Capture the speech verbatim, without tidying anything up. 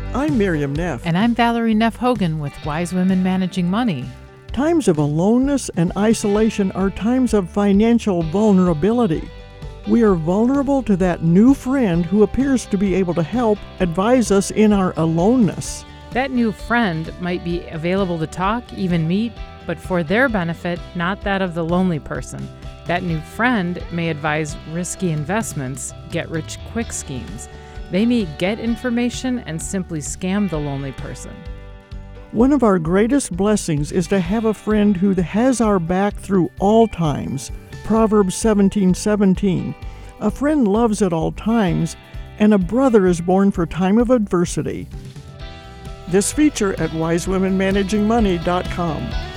I'm Miriam Neff. And I'm Valerie Neff Hogan with Wise Women Managing Money. Times of aloneness and isolation are times of financial vulnerability. We are vulnerable to that new friend who appears to be able to help advise us in our aloneness. That new friend might be available to talk, even meet, but for their benefit, not that of the lonely person. That new friend may advise risky investments, get-rich-quick schemes. They may get information and simply scam the lonely person. One of our greatest blessings is to have a friend who has our back through all times. Proverbs seventeen seventeen. A friend loves at all times, and a brother is born for time of adversity. This feature at wise women managing money dot com.